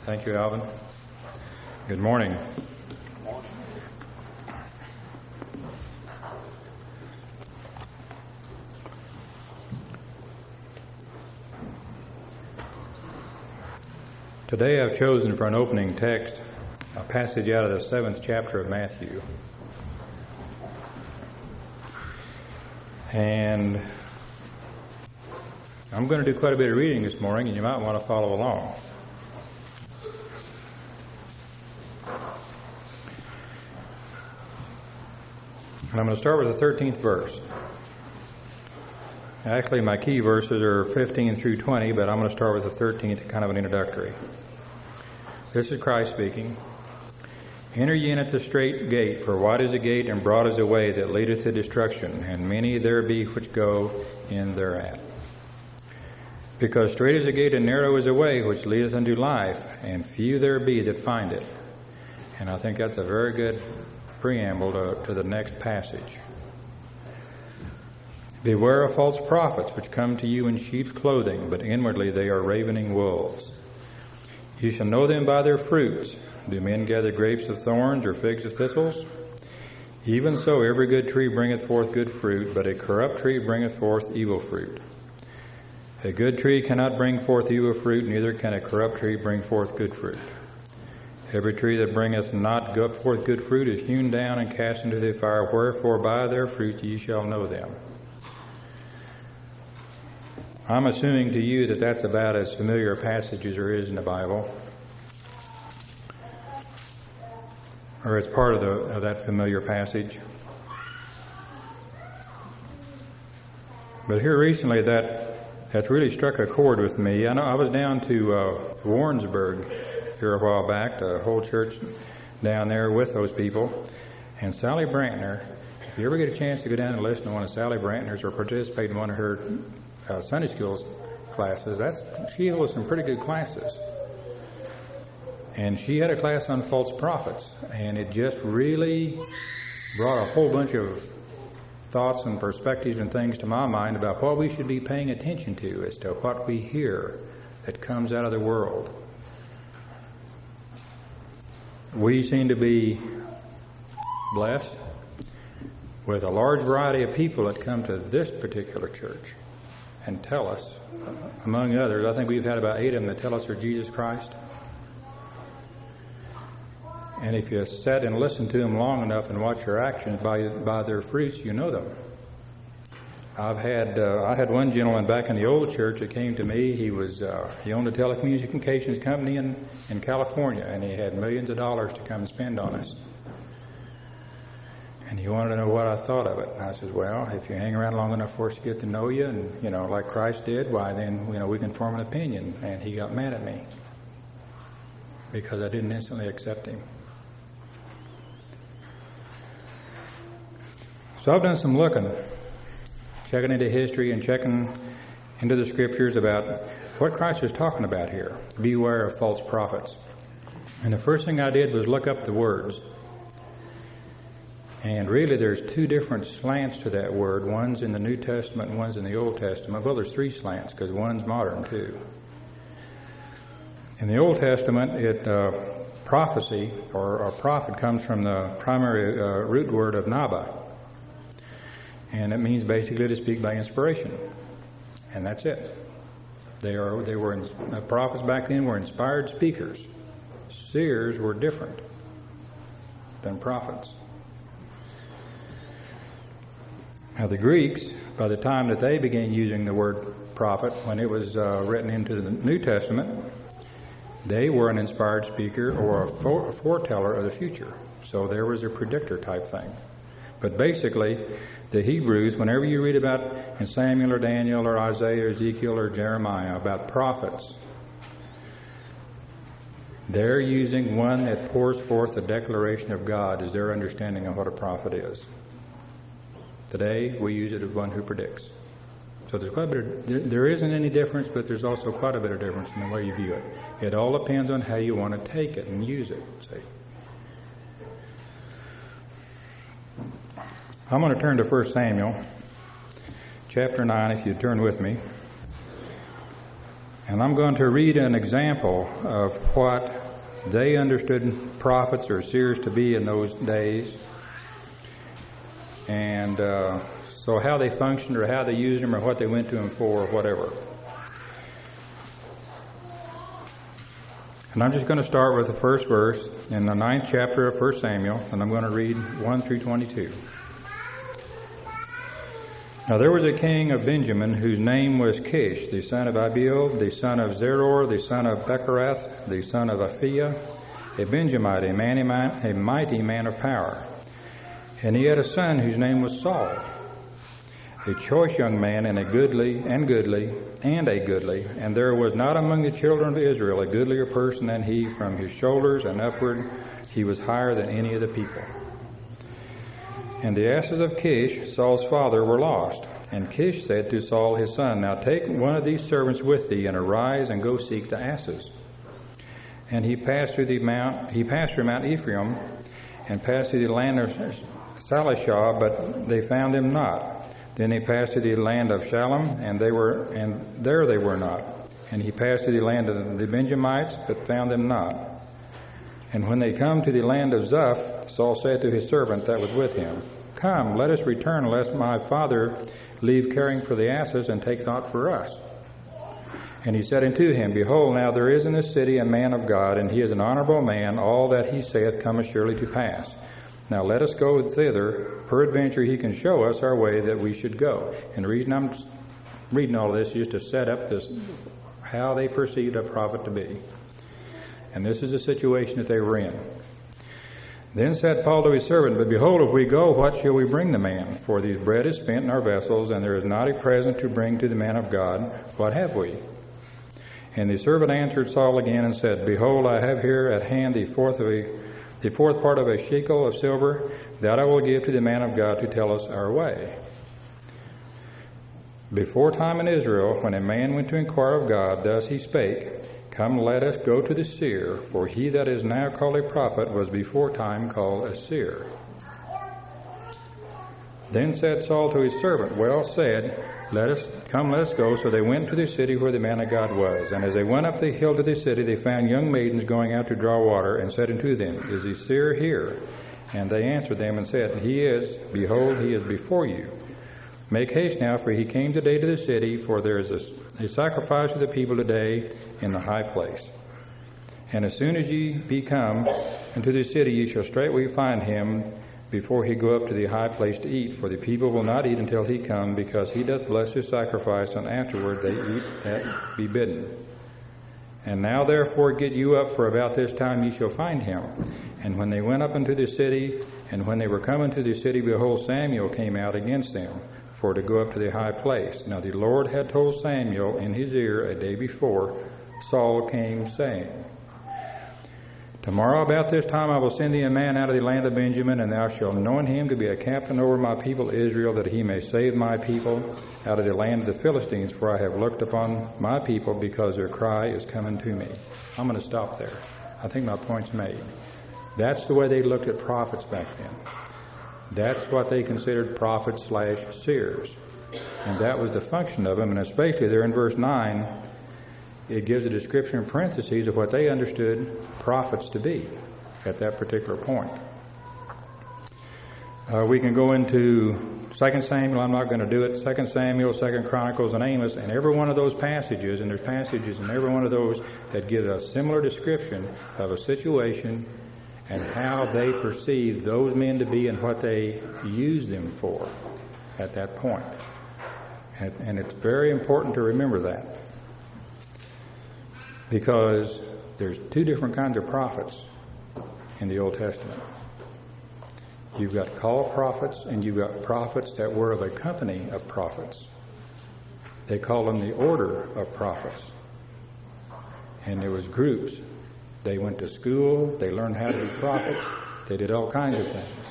Thank you, Alvin. Good morning. Today I've chosen for an opening text a passage out of the 7th chapter of Matthew. And I'm going to do quite a bit of reading this morning, and you might want to follow along. And I'm going to start with the 13th verse. Actually, my key verses are 15 through 20, but I'm going to start with the 13th, kind of an introductory. This is Christ speaking. Enter ye in at the strait gate, for wide is the gate, and broad is the way that leadeth to destruction, and many there be which go in thereat. Because strait is the gate, and narrow is the way which leadeth unto life, and few there be that find it. And I think that's a very good preamble to the next passage. Beware of false prophets, which come to you in sheep's clothing, but inwardly they are ravening wolves. You shall know them by their fruits. Do men gather grapes of thorns or figs of thistles? Even so every good tree bringeth forth good fruit, but a corrupt tree bringeth forth evil fruit. A good tree cannot bring forth evil fruit, neither can a corrupt tree bring forth good fruit. Every tree that bringeth not forth good fruit is hewn down and cast into the fire. Wherefore by their fruits ye shall know them. I'm assuming to you that that's about as familiar a passage as there is in the Bible, or it's part of that familiar passage. But here recently, that's really struck a chord with me. I know I was down to Warrensburg here a while back, the whole church down there with those people, and Sally Brantner. If you ever get a chance to go down and listen to one of Sally Brantner's or participate in one of her Sunday school classes, she holds some pretty good classes. And she had a class on false prophets, and it just really brought a whole bunch of thoughts and perspectives and things to my mind about what we should be paying attention to as to what we hear that comes out of the world. We seem to be blessed with a large variety of people that come to this particular church and tell us, among others, I think we've had about 8 of them that tell us they're Jesus Christ. And if you sit and listen to them long enough and watch their actions, by their fruits, you know them. I had one gentleman back in the old church that came to me. He owned a telecommunications company in California, and he had millions of dollars to come and spend on us. And he wanted to know what I thought of it. And I said, well, if you hang around long enough for us to get to know you, and like Christ did, why then we can form an opinion. And he got mad at me because I didn't instantly accept him. So I've done some looking, checking into history and checking into the scriptures about what Christ is talking about here. Beware of false prophets. And the first thing I did was look up the words. And really there's 2 different slants to that word. One's in the New Testament and one's in the Old Testament. Well, there's 3 slants because one's modern too. In the Old Testament, prophecy or a prophet comes from the primary root word of Naba. And it means basically to speak by inspiration. And that's it. Prophets back then were inspired speakers. Seers were different than prophets. Now the Greeks, by the time that they began using the word prophet, when it was written into the New Testament, they were an inspired speaker or a foreteller of the future. So there was a predictor type thing. But basically, the Hebrews, whenever you read about in Samuel or Daniel or Isaiah or Ezekiel or Jeremiah about prophets, they're using one that pours forth the declaration of God as their understanding of what a prophet is. Today, we use it as one who predicts. So there isn't any difference, but there's also quite a bit of difference in the way you view it. It all depends on how you want to take it and use it. See? I'm going to turn to 1 Samuel, chapter 9, if you turn with me. And I'm going to read an example of what they understood prophets or seers to be in those days. And so how they functioned or how they used them or what they went to them for or whatever. And I'm just going to start with the first verse in the 9th chapter of 1 Samuel, and I'm going to read 1 through 22. Now there was a king of Benjamin whose name was Kish, the son of Abiel, the son of Zeror, the son of Bechorath, the son of Aphiah, a Benjamite, a mighty man of power. And he had a son whose name was Saul, a choice young man and a goodly, and there was not among the children of Israel a goodlier person than he. From his shoulders and upward he was higher than any of the people. And the asses of Kish, Saul's father, were lost. And Kish said to Saul his son, Now take one of these servants with thee, and arise and go seek the asses. And he passed through Mount Ephraim, and passed through the land of Salishah, but they found them not. Then he passed to the land of Shalom, and there they were not. And he passed to the land of the Benjamites, but found them not. And when they come to the land of Zuph, Saul said to his servant that was with him, Come, let us return, lest my father leave caring for the asses, and take thought for us. And he said unto him, Behold, now there is in this city a man of God, and he is an honorable man. All that he saith cometh surely to pass. Now let us go thither. Peradventure he can show us our way that we should go. And the reason I'm reading all this is to set up this, how they perceived a prophet to be. And this is the situation that they were in. Then said Paul to his servant, But behold, if we go, what shall we bring the man? For the bread is spent in our vessels, and there is not a present to bring to the man of God. What have we? And the servant answered Saul again and said, Behold, I have here at hand the fourth part of a shekel of silver, that I will give to the man of God to tell us our way. Before time in Israel, when a man went to inquire of God, thus he spake, Come, let us go to the seer, for he that is now called a prophet was before time called a seer. Then said Saul to his servant, Well said, let us go. So they went to the city where the man of God was. And as they went up the hill to the city, they found young maidens going out to draw water, and said unto them, Is the seer here? And they answered them and said, He is. Behold, he is before you. Make haste now, for he came today to the city, for there is a sacrifice to the people today in the high place. And as soon as ye be come into the city, ye shall straightway find him before he go up to the high place to eat. For the people will not eat until he come, because he doth bless his sacrifice, and afterward they eat that be bidden. And now therefore get you up, for about this time ye shall find him. And when they went up into the city, and when they were come into the city, behold, Samuel came out against them, for to go up to the high place. Now the Lord had told Samuel in his ear a day before. Saul came, saying, Tomorrow about this time I will send thee a man out of the land of Benjamin, and thou shalt anoint him to be a captain over my people Israel, that he may save my people out of the land of the Philistines, for I have looked upon my people, because their cry is coming to me. I'm going to stop there. I think my point's made. That's the way they looked at prophets back then. That's what they considered prophets/seers. And that was the function of them. And especially there in verse 9, it gives a description in parentheses of what they understood prophets to be at that particular point. We can go into 2 Samuel. I'm not going to do it. 2 Samuel, 2 Chronicles, and Amos. And every one of those passages, and there's passages in every one of those that give a similar description of a situation and how they perceived those men to be and what they used them for at that point. And it's very important to remember that, because there's two different kinds of prophets in the Old Testament. You've got called prophets, and you've got prophets that were of a company of prophets. They call them the order of prophets. And there was groups. They went to school, they learned how to be prophets, they did all kinds of things.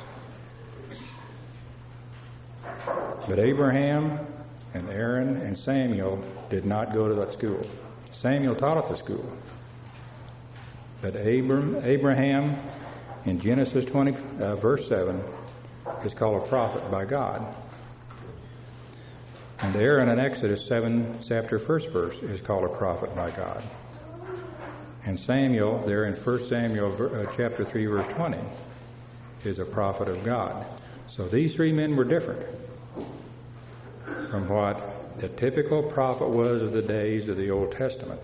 But Abraham and Aaron and Samuel did not go to that school. Samuel taught at the school. But Abraham in Genesis 20, verse 7, is called a prophet by God. And Aaron in Exodus 7, chapter 1st verse, is called a prophet by God. And Samuel, there in 1 Samuel chapter 3, verse 20, is a prophet of God. So these three men were different from what the typical prophet was of the days of the Old Testament.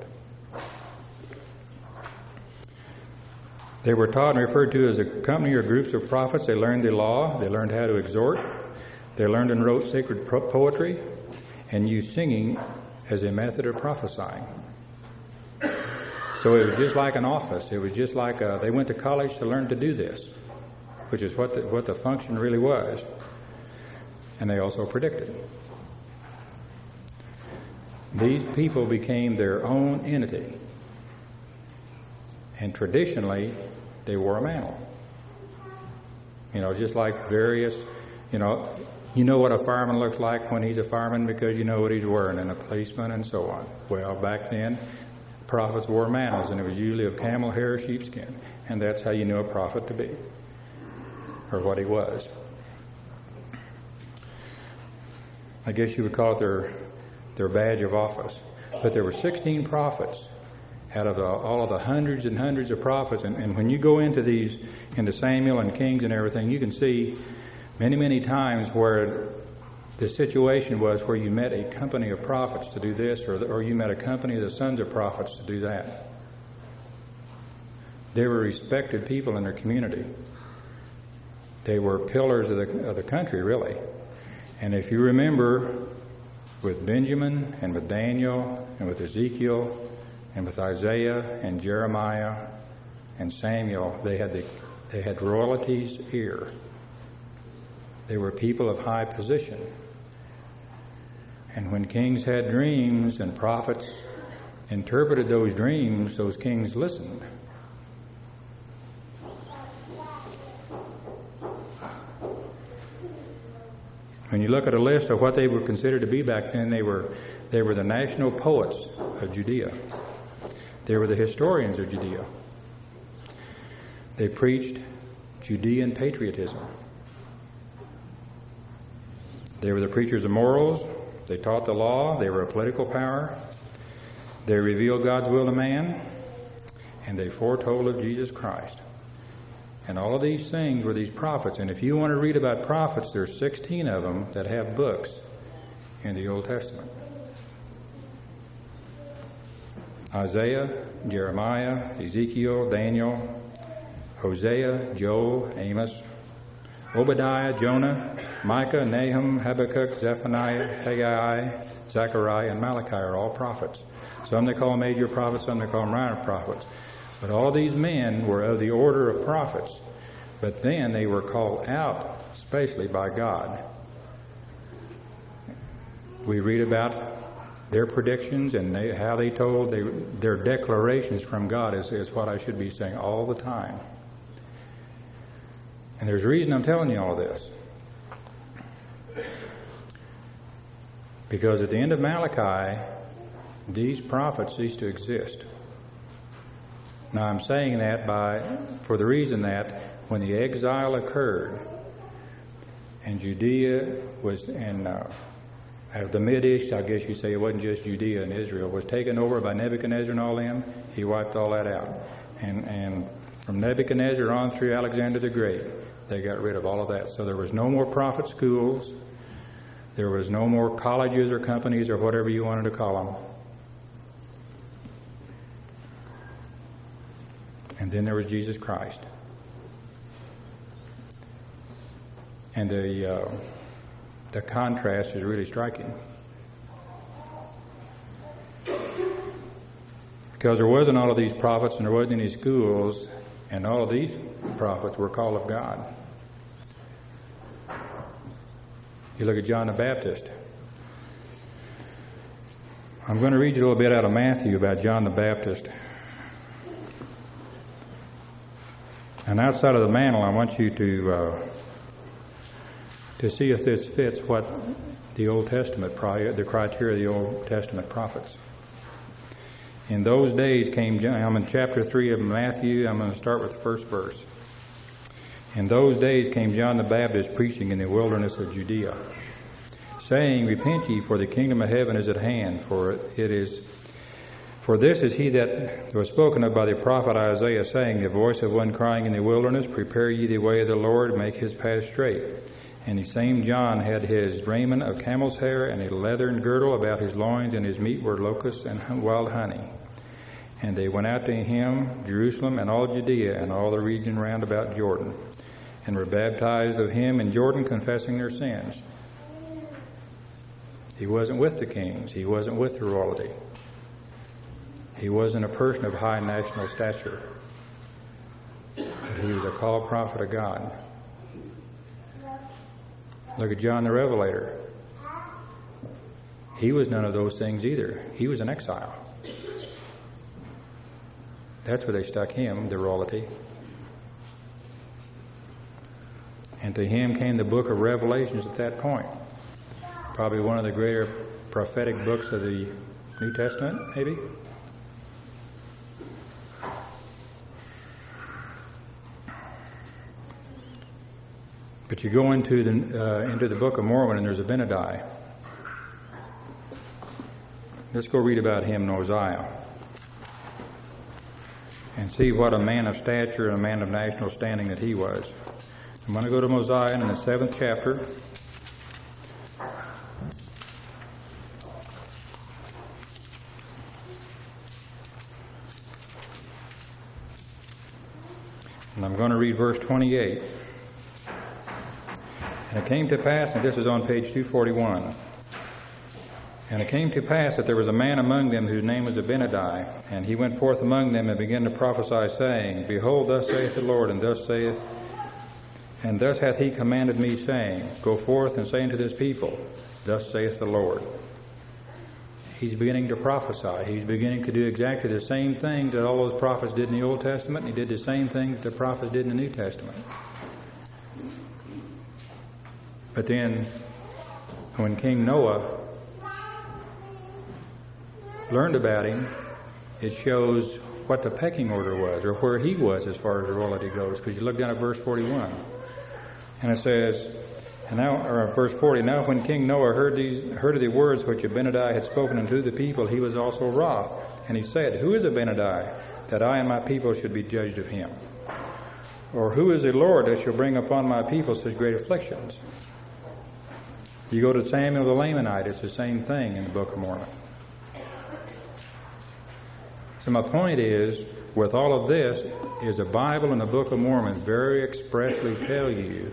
They were taught and referred to as a company or groups of prophets. They learned the law. They learned how to exhort. They learned and wrote sacred poetry and used singing as a method of prophesying. So it was just like an office. It was just like they went to college to learn to do this, which is what the function really was. And they also predicted. These people became their own entity. And traditionally, they wore a mantle. Just like various, you know what a fireman looks like when he's a fireman because you know what he's wearing, and a policeman and so on. Well, back then, prophets wore mantles, and it was usually of camel hair or sheepskin. And that's how you knew a prophet to be, or what he was. I guess you would call it their badge of office. But there were 16 prophets out of all of the hundreds and hundreds of prophets. And when you go into Samuel and Kings and everything, you can see many, many times where the situation was where you met a company of prophets to do this, or you met a company of the sons of prophets to do that. They were respected people in their community. They were pillars of the country, really. And if you remember, with Benjamin and with Daniel and with Ezekiel and with Isaiah and Jeremiah and Samuel, they had royalty's ear. They were people of high position. And when kings had dreams and prophets interpreted those dreams, those kings listened. When you look at a list of what they were considered to be back then, they were the national poets of Judea. They were the historians of Judea. They preached Judean patriotism. They were the preachers of morals. They taught the law. They were a political power. They revealed God's will to man. And they foretold of Jesus Christ. And all of these things were these prophets. And if you want to read about prophets, there's 16 of them that have books in the Old Testament. Isaiah, Jeremiah, Ezekiel, Daniel, Hosea, Joel, Amos, Obadiah, Jonah, Micah, Nahum, Habakkuk, Zephaniah, Haggai, Zechariah, and Malachi are all prophets. Some they call major prophets, some they call minor prophets. But all of these men were of the order of prophets. But then they were called out specially by God. We read about their predictions and how they told their declarations from God is what I should be saying all the time. And there's a reason I'm telling you all this. Because at the end of Malachi, these prophets cease to exist. Now I'm saying that for the reason that when the exile occurred and Judea was the Midish, I guess you say it wasn't just Judea and Israel, was taken over by Nebuchadnezzar and all them, he wiped all that out. And from Nebuchadnezzar on through Alexander the Great, they got rid of all of that. So there was no more prophet schools. There was no more colleges or companies or whatever you wanted to call them. And then there was Jesus Christ. And the contrast is really striking. Because there wasn't all of these prophets and there wasn't any schools, and all of these prophets were called of God. You look at John the Baptist. I'm going to read you a little bit out of Matthew about John the Baptist. And outside of the mantle, I want you to see if this fits what the Old Testament, the criteria of the Old Testament prophets. In those days I'm in chapter 3 of Matthew. I'm going to start with the first verse. In those days came John the Baptist preaching in the wilderness of Judea, saying, Repent ye, for the kingdom of heaven is at hand. For it is For this is he that was spoken of by the prophet Isaiah, saying, the voice of one crying in the wilderness, prepare ye the way of the Lord, make his path straight. And the same John had his raiment of camel's hair, and a leathern girdle about his loins, and his meat were locusts and wild honey. And they went out to him, Jerusalem and all Judea, and all the region round about Jordan, and were baptized of him in Jordan, confessing their sins. He wasn't with the kings. He wasn't with the royalty. He wasn't a person of high national stature. But he was a called prophet of God. Look at John the Revelator. He was none of those things either. He was an exile. That's where they stuck him, the royalty. And to him came the book of Revelations at that point. Probably one of the greater prophetic books of the New Testament, maybe. But you go into the Book of Mormon and there's Abinadi. Let's go read about him, Mosiah, and see what a man of stature and a man of national standing that he was. I'm going to go to Mosiah in the 7th chapter. And I'm going to read verse 28. And it came to pass, and this is on page 241, and it came to pass that there was a man among them whose name was Abinadi, and he went forth among them and began to prophesy, saying, Behold, thus saith the Lord, and thus hath he commanded me, saying, Go forth and say unto this people, Thus saith the Lord. He's beginning to prophesy. He's beginning to do exactly the same things that all those prophets did in the Old Testament, and he did the same things that the prophets did in the New Testament. But then, when King Noah learned about him, it shows what the pecking order was, or where he was as far as the royalty goes. Because you look down at verse 41, and it says, verse 40, Now when King Noah heard of the words which Abinadi had spoken unto the people, he was also wroth. And he said, Who is Abinadi, that I and my people should be judged of him? Or who is the Lord that shall bring upon my people such great afflictions? You go to Samuel the Lamanite, it's the same thing in the Book of Mormon. So my point is, with all of this, is the Bible and the Book of Mormon very expressly tell you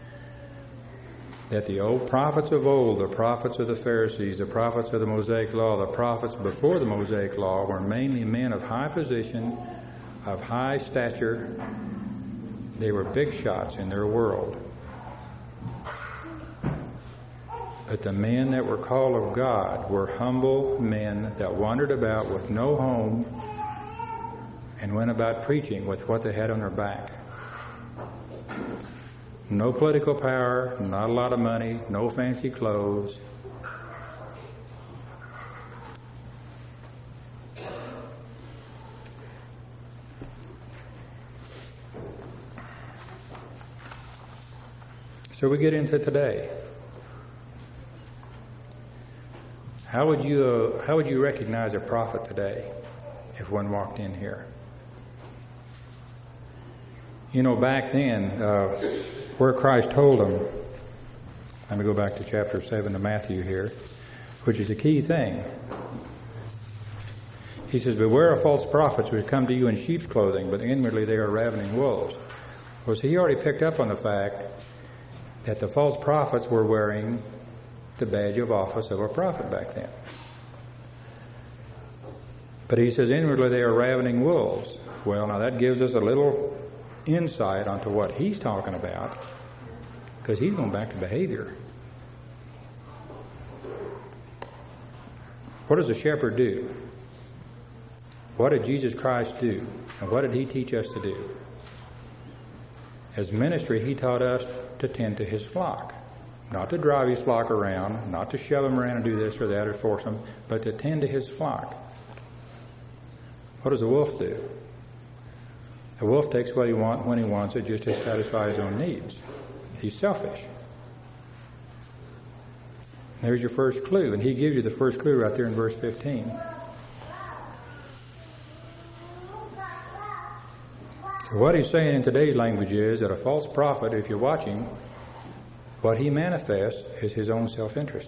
that the old prophets of old, the prophets of the Pharisees, the prophets of the Mosaic Law, the prophets before the Mosaic Law were mainly men of high position, of high stature. They were big shots in their world. But the men that were called of God were humble men that wandered about with no home and went about preaching with what they had on their back. No political power, not a lot of money, no fancy clothes. So we get into today. How would you recognize a prophet today if one walked in here? You know, back then, where Christ told them, let me go back to chapter 7 of Matthew here, which is a key thing. He says, Beware of false prophets which come to you in sheep's clothing, but inwardly they are ravening wolves. Well, so he already picked up on the fact that the false prophets were wearing the badge of office of a prophet back then. But he says, inwardly they are ravening wolves. Well, now that gives us a little insight onto what he's talking about, because he's going back to behavior. What does a shepherd do? What did Jesus Christ do? And what did he teach us to do? As ministry, he taught us to tend to his flock. Not to drive his flock around, not to shove them around and do this or that or force them, but to tend to his flock. What does a wolf do? A wolf takes what he wants when he wants it, just to satisfy his own needs. He's selfish. There's your first clue, and he gives you the first clue right there in verse 15. What he's saying in today's language is that a false prophet, if you're watching, what he manifests is his own self-interest.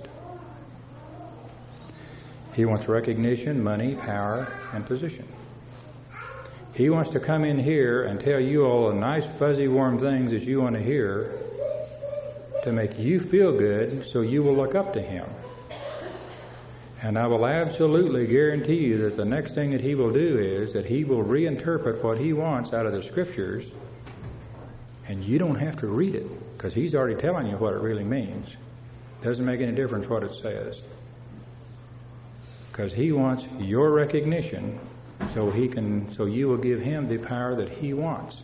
He wants recognition, money, power, and position. He wants to come in here and tell you all the nice, fuzzy, warm things that you want to hear to make you feel good so you will look up to him. And I will absolutely guarantee you that the next thing that he will do is that he will reinterpret what he wants out of the Scriptures, and you don't have to read it because he's already telling you what it really means. It doesn't make any difference what it says, because he wants your recognition so you will give him the power that he wants.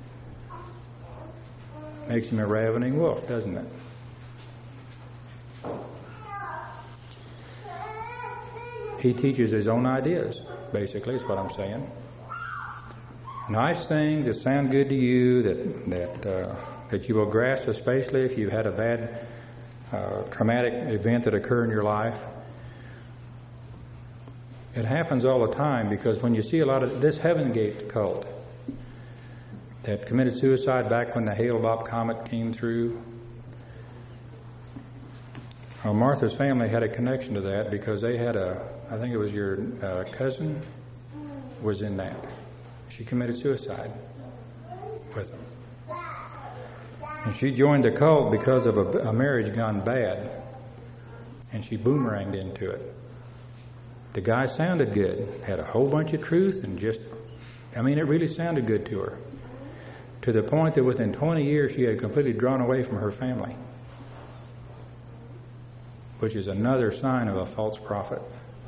Makes him a ravening wolf, doesn't it? He teaches his own ideas, basically, is what I'm saying. Nice things that sound good to you, that you will grasp, especially if you've had a bad traumatic event that occurred in your life. It happens all the time, because when you see a lot of this Heaven Gate cult that committed suicide back when the Hale-Bopp comet came through, Martha's family had a connection to that because they had I think it was your cousin was in that. She committed suicide with them. And she joined the cult because of a marriage gone bad. And she boomeranged into it. The guy sounded good, had a whole bunch of truth, and it really sounded good to her. To the point that within 20 years she had completely drawn away from her family, which is another sign of a false prophet.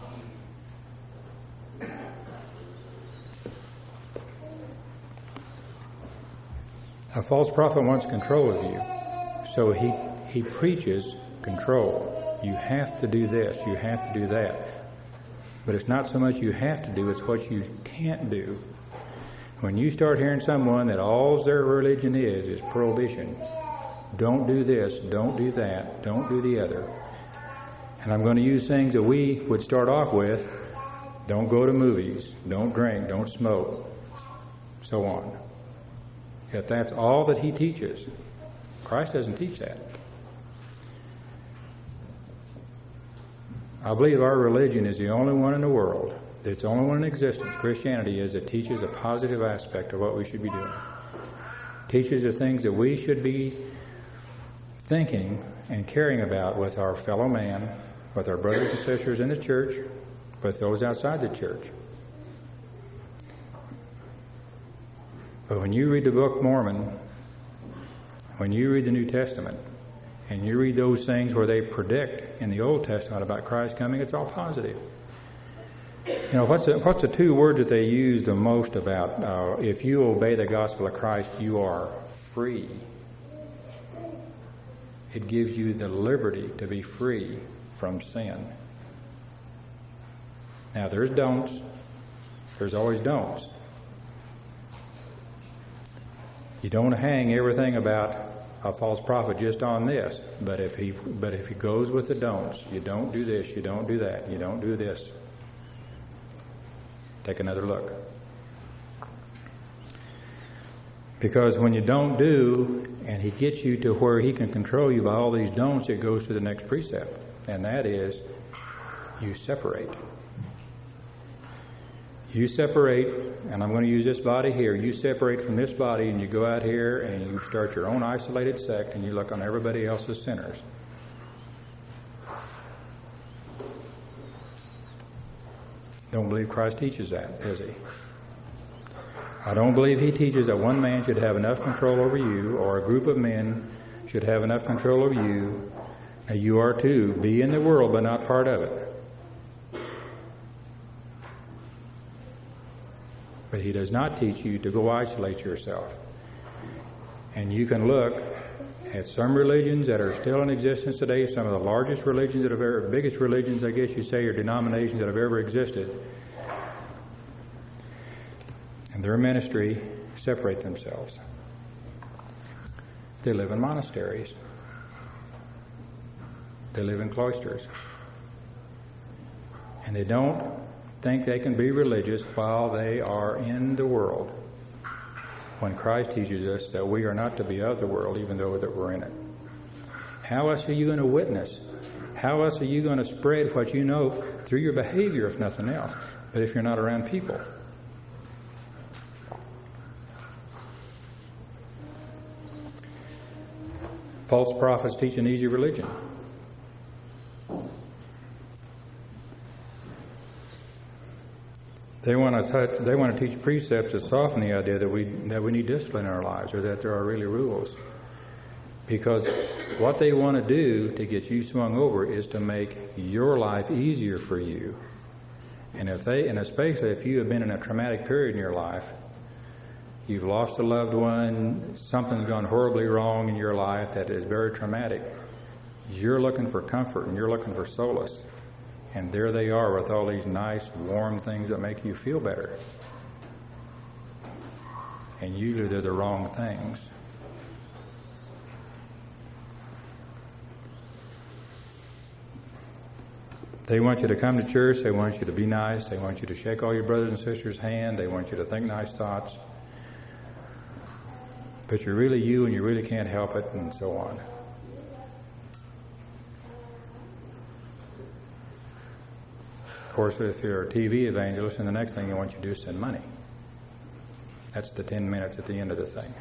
A false prophet wants control of you, so he preaches control. You have to do this, you have to do that. But it's not so much you have to do, it's what you can't do. When you start hearing someone that all their religion is prohibition, don't do this, don't do that, don't do the other. And I'm going to use things that we would start off with: don't go to movies, don't drink, don't smoke, so on. If that's all that he teaches, Christ doesn't teach that. I believe our religion is the only one in the world, it's the only one in existence, Christianity is, that teaches a positive aspect of what we should be doing. Teaches the things that we should be thinking and caring about with our fellow man, with our brothers and sisters in the church, with those outside the church. But when you read the Book of Mormon, when you read the New Testament, and you read those things where they predict in the Old Testament about Christ coming, it's all positive. You know, what's the two words that they use the most about if you obey the gospel of Christ, you are free. It gives you the liberty to be free from sin. Now, there's don'ts. There's always don'ts. You don't hang everything about a false prophet just on this, but if he goes with the don'ts, you don't do this, you don't do that, you don't do this, take another look. Because when you don't do, and he gets you to where he can control you by all these don'ts, it goes to the next precept, and that is you separate. You separate, and I'm going to use this body here, you separate from this body and you go out here and you start your own isolated sect and you look on everybody else as sinners. Don't believe Christ teaches that, does he? I don't believe he teaches that one man should have enough control over you, or a group of men should have enough control over you, and you are to be in the world but not part of it. But he does not teach you to go isolate yourself. And you can look at some religions that are still in existence today, some of the largest religions that have ever, biggest religions, I guess you say, or denominations that have ever existed. And their ministry separate themselves. They live in monasteries. They live in cloisters. And they don't think they can be religious while they are in the world. when Christ teaches us that we are not to be of the world, even though that we're in it? How else are you going to witness? How else are you going to spread what you know through your behavior, if nothing else, but if you're not around people? False prophets teach an easy religion. They want to teach precepts that soften the idea that we need discipline in our lives, or that there are really rules. Because what they want to do to get you swung over is to make your life easier for you. And especially if you have been in a traumatic period in your life, you've lost a loved one, something's gone horribly wrong in your life that is very traumatic. You're looking for comfort and you're looking for solace. And there they are with all these nice, warm things that make you feel better. And usually they're the wrong things. They want you to come to church. They want you to be nice. They want you to shake all your brothers and sisters' hand. They want you to think nice thoughts. But you're really you and you really can't help it, and so on. Of course, if you're a TV evangelist, and the next thing they want you to do is send money. That's the 10 minutes at the end of the thing.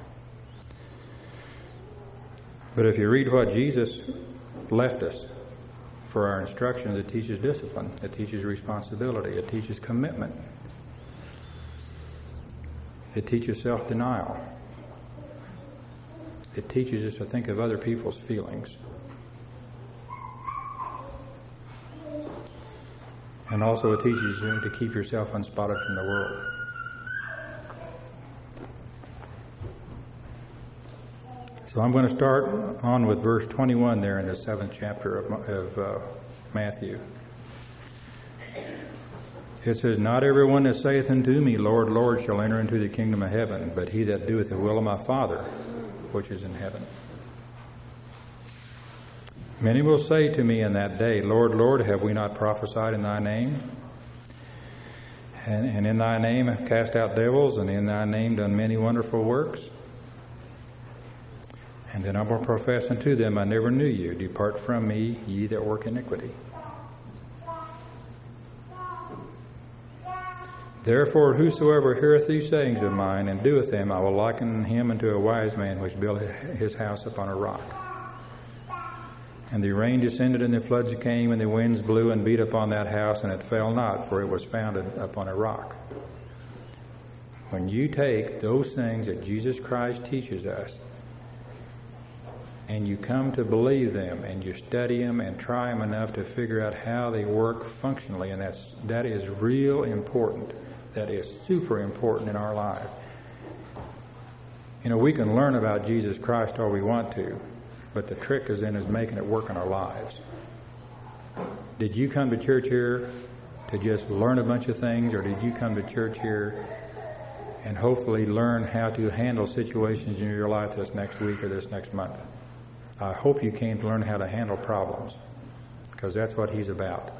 But if you read what Jesus left us for our instructions, it teaches discipline, it teaches responsibility, it teaches commitment, it teaches self-denial, it teaches us to think of other people's feelings. And also it teaches you to keep yourself unspotted from the world. So I'm going to start on with verse 21 there in the 7th chapter of Matthew. It says, "Not everyone that saith unto me, Lord, Lord, shall enter into the kingdom of heaven, but he that doeth the will of my Father, which is in heaven. Many will say to me in that day, Lord, Lord, have we not prophesied in thy name? And in thy name have cast out devils, and in thy name done many wonderful works? And then I will profess unto them, I never knew you. Depart from me, ye that work iniquity. Therefore, whosoever heareth these sayings of mine, and doeth them, I will liken him unto a wise man which built his house upon a rock. And the rain descended, and the floods came, and the winds blew and beat upon that house, and it fell not, for it was founded upon a rock." When you take those things that Jesus Christ teaches us, and you come to believe them, and you study them and try them enough to figure out how they work functionally, and that is real important. That is super important in our life. You know, we can learn about Jesus Christ all we want to, but the trick is making it work in our lives. Did you come to church here to just learn a bunch of things, or did you come to church here and hopefully learn how to handle situations in your life this next week or this next month? I hope you came to learn how to handle problems, because that's what he's about.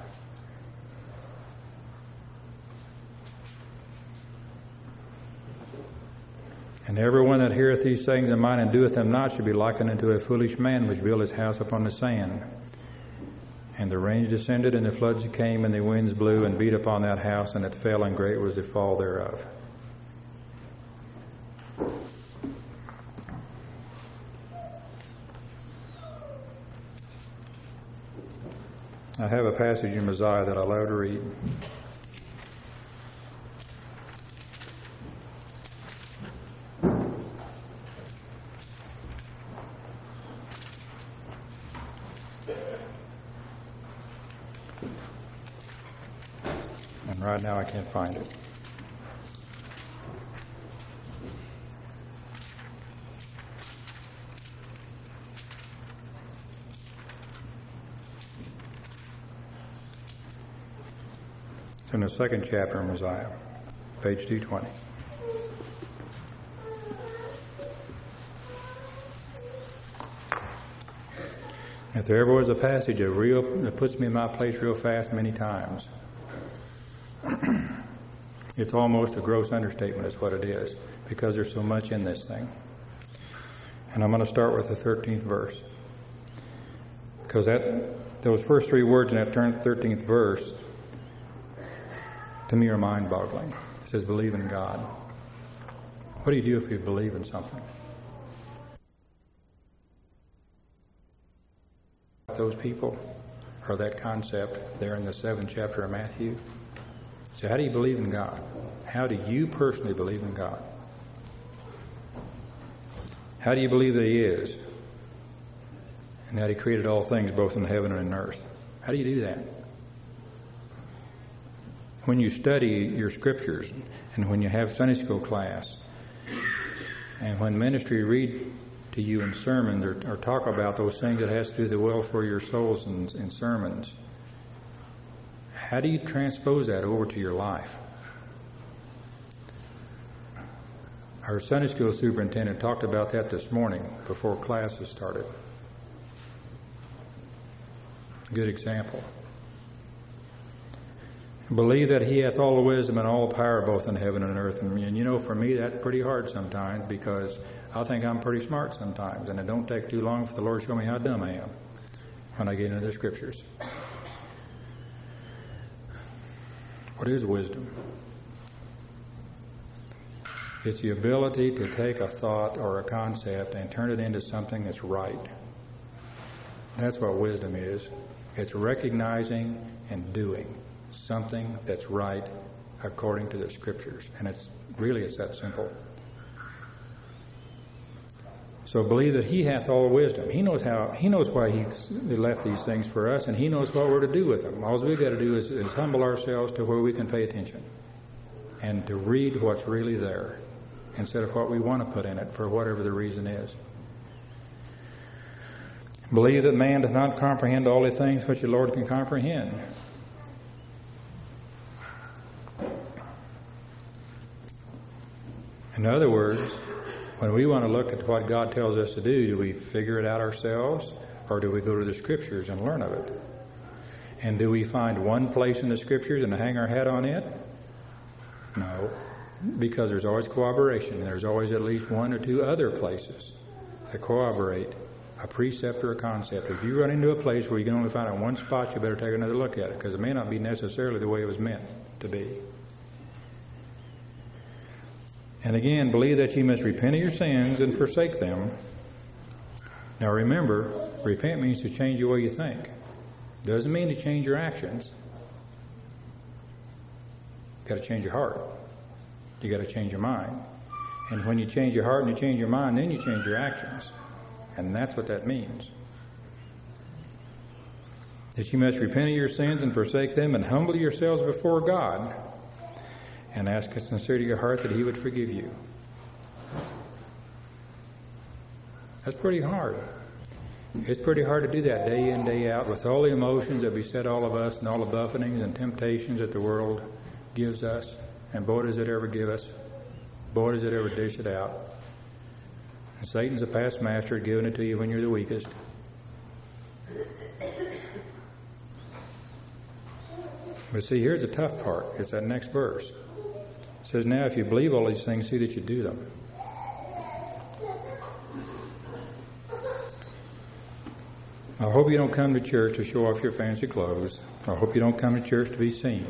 And everyone that heareth these sayings of mine and doeth them not shall be likened unto a foolish man which built his house upon the sand. And the rains descended, and the floods came, and the winds blew and beat upon that house, and it fell, and great was the fall thereof. I have a passage in Mosiah that I love to read. And right now I can't find it. It's in the 2nd chapter of Mosiah, page 220. If there ever was a passage that puts me in my place real fast many times, It's almost a gross understatement is what it is, because there's so much in this thing. And I'm going to start with the 13th verse. Because those first three words in that 13th verse, to me, are mind-boggling. It says, believe in God. What do you do if you believe in something? Those people, or that concept there in the 7th chapter of Matthew. So how do you believe in God? How do you personally believe in God? How do you believe that He is? And that He created all things both in heaven and in earth? How do you do that? When you study your scriptures, and when you have Sunday school class, and when ministry read to you in sermons or talk about those things that has to do the will for your souls in sermons, how do you transpose that over to your life? Our Sunday school superintendent talked about that this morning before classes started. Good example. Believe that He hath all the wisdom and all power both in heaven and earth. And you know, for me, that's pretty hard sometimes, because I think I'm pretty smart sometimes, and it don't take too long for the Lord to show me how dumb I am when I get into the scriptures. What is wisdom? It's the ability to take a thought or a concept and turn it into something that's right. That's what wisdom is. It's recognizing and doing something that's right according to the scriptures. And it's that simple. So believe that He hath all wisdom. He knows why He left these things for us, and He knows what we're to do with them. All we've got to do is humble ourselves to where we can pay attention and to read what's really there instead of what we want to put in it for whatever the reason is. Believe that man does not comprehend all the things which the Lord can comprehend. In other words, when we want to look at what God tells us to do we figure it out ourselves, or do we go to the Scriptures and learn of it? And do we find one place in the Scriptures and hang our hat on it? No, because there's always corroboration. There's always at least one or two other places that corroborate a precept or a concept. If you run into a place where you can only find it in one spot, you better take another look at it, because it may not be necessarily the way it was meant to be. And again, believe that you must repent of your sins and forsake them. Now remember, repent means to change the way you think. Doesn't mean to change your actions. You've got to change your heart. You've got to change your mind. And when you change your heart and you change your mind, then you change your actions. And that's what that means. That you must repent of your sins and forsake them and humble yourselves before God and ask with sincerity your heart that He would forgive you. That's pretty hard. It's pretty hard to do that day in, day out, with all the emotions that beset all of us and all the buffetings and temptations that the world gives us. And boy, does it ever give us. Boy, does it ever dish it out. And Satan's a past master at giving it to you when you're the weakest. But see, here's the tough part. It's that next verse. It says, now if you believe all these things, see that you do them. I hope you don't come to church to show off your fancy clothes. I hope you don't come to church to be seen.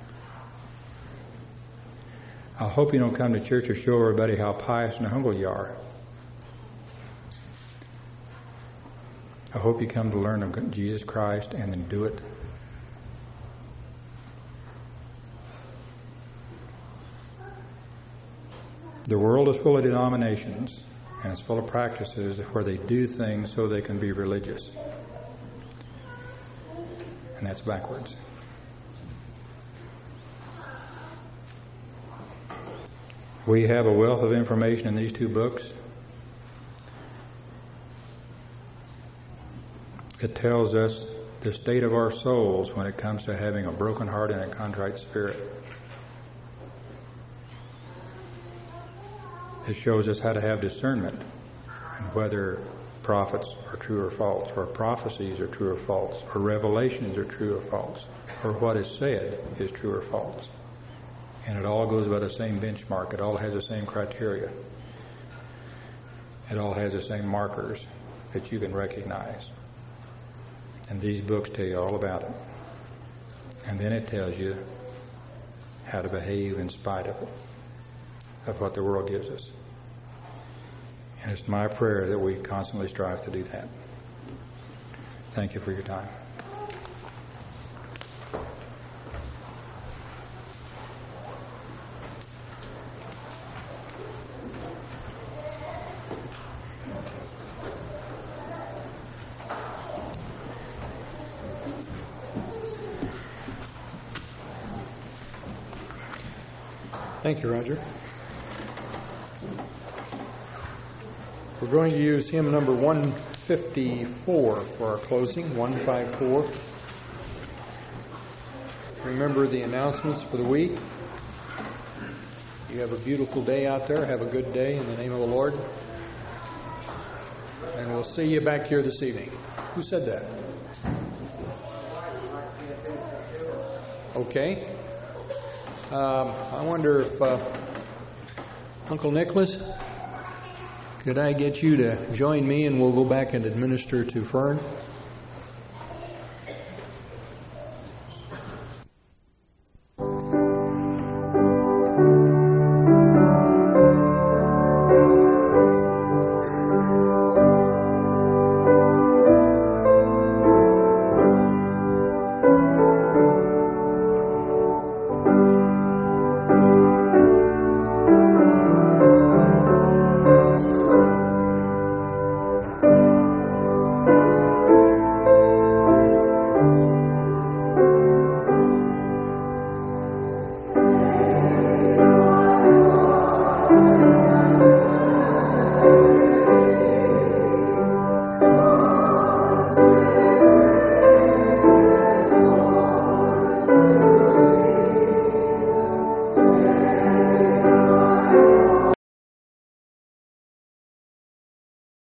I hope you don't come to church to show everybody how pious and humble you are. I hope you come to learn of Jesus Christ and then do it. The world is full of denominations, and it's full of practices where they do things so they can be religious. And that's backwards. We have a wealth of information in these two books. It tells us the state of our souls when it comes to having a broken heart and a contrite spirit. It shows us how to have discernment and whether prophets are true or false, or prophecies are true or false, or revelations are true or false, or what is said is true or false. And it all goes by the same benchmark. It all has the same criteria. It all has the same markers that you can recognize. And these books tell you all about it. And then it tells you how to behave in spite of it, of what the world gives us. And it's my prayer that we constantly strive to do that. Thank you for your time. Thank you, Roger. We're going to use hymn number 154 for our closing, 154. Remember the announcements for the week. You have a beautiful day out there. Have a good day in the name of the Lord. And we'll see you back here this evening. Who said that? Okay. I wonder if Uncle Nicholas, could I get you to join me and we'll go back and administer to Fern?